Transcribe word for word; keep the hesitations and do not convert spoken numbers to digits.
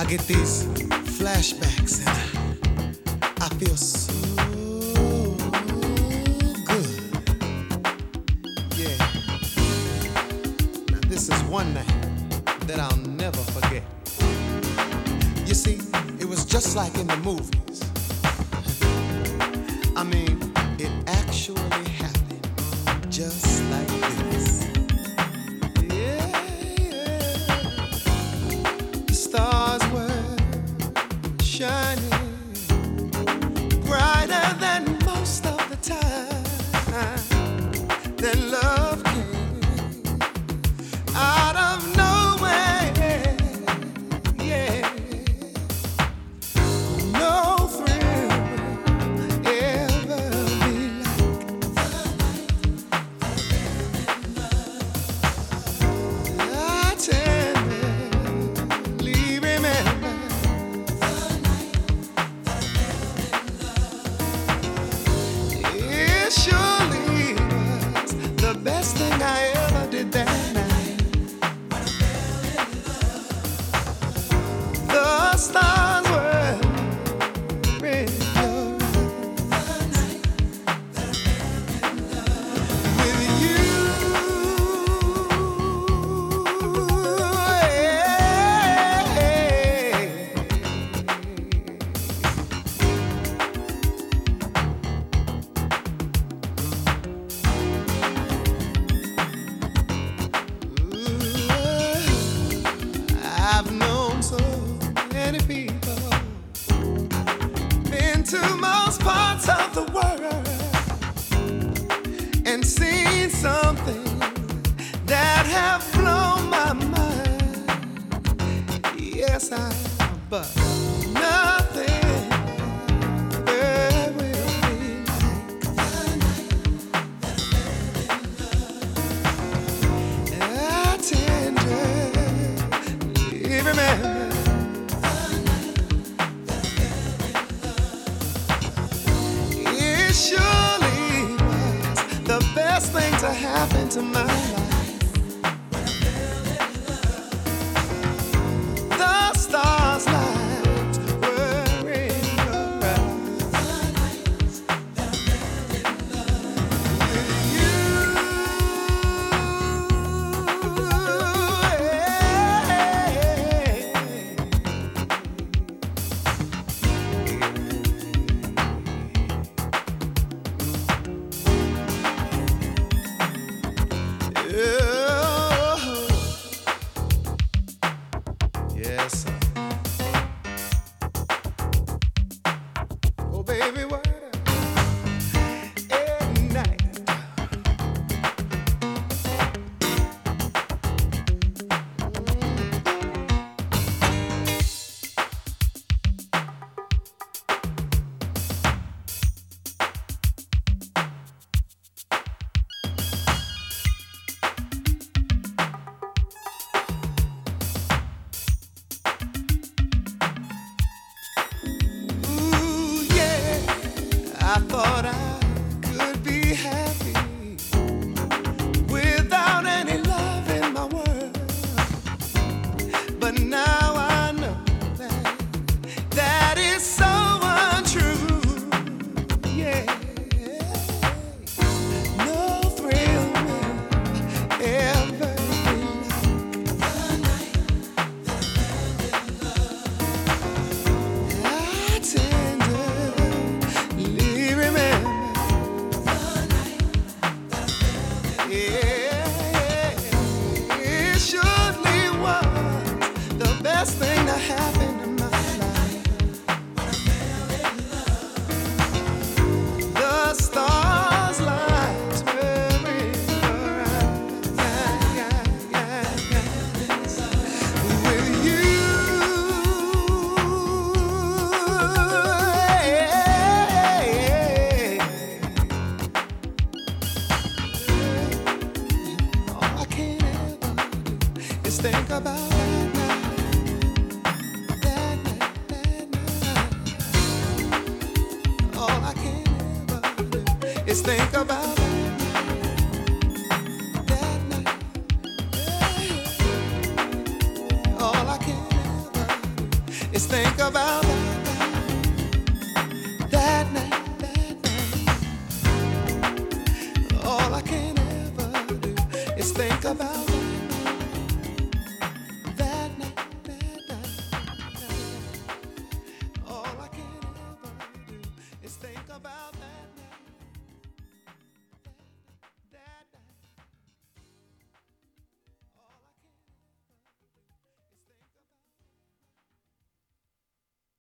get these flashbacks and I feel so good. Yeah. Now this is one night that I'll never forget. You see, it was just like in the movies. I mean, it actually happened just like this. Yeah, yeah. The stars were shining brighter than most of the time. Then love came out of nowhere. Yeah. No thrill will ever be like I tenderly remember it surely was the best thing I ever did that night. The stars were in your eyes with you. I've known so many people, been to most parts of the world, and seen something that have blown my mind. Yes, I have, but nothing there will be like I tenderly remember. It surely was the best thing to happen to my life. The stars' lights were in your eyes with you. Yes, sir. Oh, baby, what a night. Ooh, yeah. I thought I could be happy without any love in my world, but now I know that that is so untrue. Yeah, no thrill will ever be like I tenderly remember. Yeah, it surely was the best thing that happened in my life. The stars' lights were in your eyes with you. All I can ever do is think about that night, that night, that night. All I can ever do is think about that night, that night. All I can ever do think about that night, that night. All I can ever do is think about